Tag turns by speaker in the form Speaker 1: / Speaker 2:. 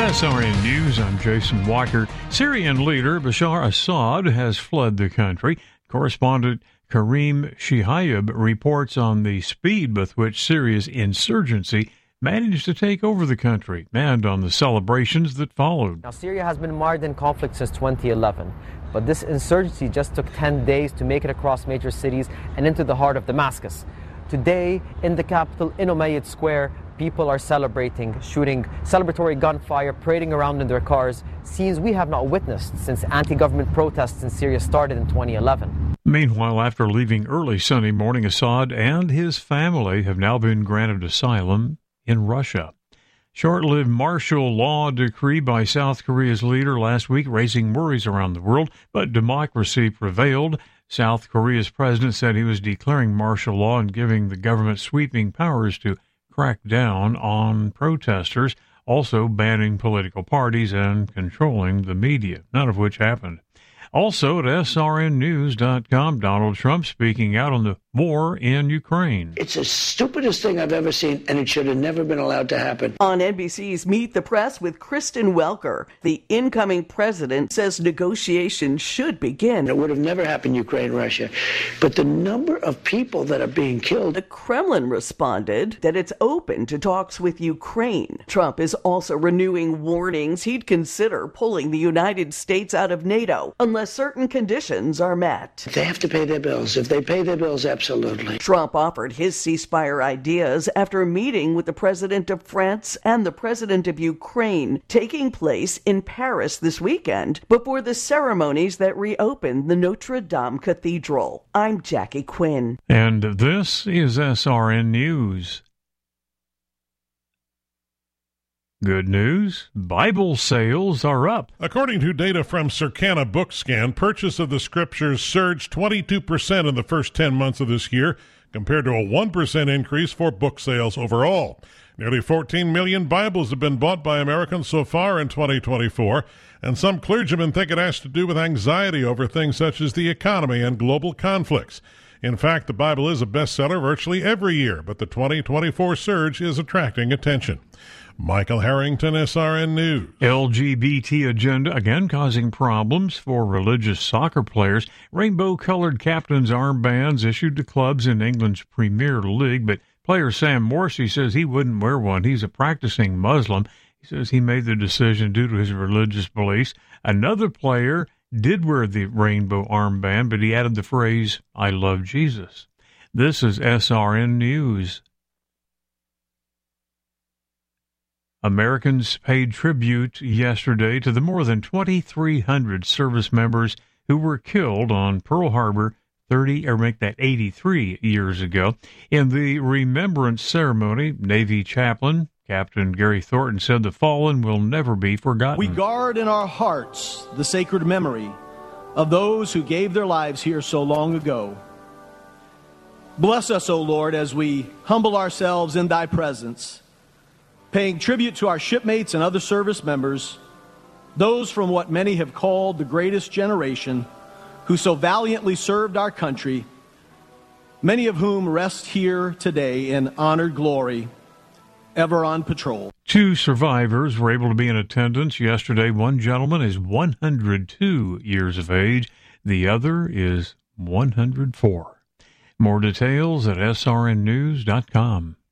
Speaker 1: SRN News, I'm Jason Walker. Syrian leader Bashar Assad has fled the country. Correspondent Karim Shihayeb reports on the speed with which Syria's insurgency managed to take over the country and on the celebrations that followed.
Speaker 2: Now, Syria has been mired in conflict since 2011, but this insurgency just took 10 days to make it across major cities and into the heart of Damascus. Today, in the capital, in Umayyad Square, people are celebrating, shooting celebratory gunfire, parading around in their cars, scenes we have not witnessed since anti-government protests in Syria started in 2011.
Speaker 1: Meanwhile, after leaving early Sunday morning, Assad and his family have now been granted asylum in Russia. Short-lived martial law decree by South Korea's leader last week raising worries around the world, but democracy prevailed. South Korea's president said he was declaring martial law and giving the government sweeping powers to crack down on protesters, also banning political parties and controlling the media, none of which happened. Also at srnnews.com, Donald Trump speaking out on the war in Ukraine.
Speaker 3: It's the stupidest thing I've ever seen, and it should have never been allowed to happen.
Speaker 4: On NBC's Meet the Press with Kristen Welker, the incoming president says negotiations should begin.
Speaker 3: It would have never happened, Ukraine, Russia. But the number of people that are being killed.
Speaker 4: The Kremlin responded that it's open to talks with Ukraine. Trump is also renewing warnings he'd consider pulling the United States out of NATO unless certain conditions are met.
Speaker 3: They have to pay their bills. If they pay their bills, absolutely.
Speaker 4: Trump offered his ceasefire ideas after a meeting with the president of France and the president of Ukraine, taking place in Paris this weekend before the ceremonies that reopened the Notre Dame Cathedral. I'm Jackie Quinn.
Speaker 1: And this is SRN News. Good news, Bible sales are up.
Speaker 5: According to data from Circana Bookscan, purchase of the scriptures surged 22% in the first 10 months of this year, compared to a 1% increase for book sales overall. Nearly 14 million Bibles have been bought by Americans so far in 2024, and some clergymen think it has to do with anxiety over things such as the economy and global conflicts. In fact, the Bible is a bestseller virtually every year, but the 2024 surge is attracting attention. Michael Harrington, SRN News.
Speaker 1: LGBT agenda again causing problems for religious soccer players. Rainbow-colored captain's armbands issued to clubs in England's Premier League, but player Sam Morsey says he wouldn't wear one. He's a practicing Muslim. He says he made the decision due to his religious beliefs. Another player did wear the rainbow armband, but he added the phrase, "I love Jesus." This is SRN News. Americans paid tribute yesterday to the more than 2,300 service members who were killed on Pearl Harbor 83 years ago. In the remembrance ceremony, Navy chaplain Captain Gary Thornton said the fallen will never be forgotten.
Speaker 6: We guard in our hearts the sacred memory of those who gave their lives here so long ago. Bless us, O Lord, as we humble ourselves in thy presence, paying tribute to our shipmates and other service members, those from what many have called the greatest generation, who so valiantly served our country, many of whom rest here today in honored glory, ever on patrol.
Speaker 1: 2 survivors were able to be in attendance yesterday. One gentleman is 102 years of age. The other is 104. More details at srnnews.com.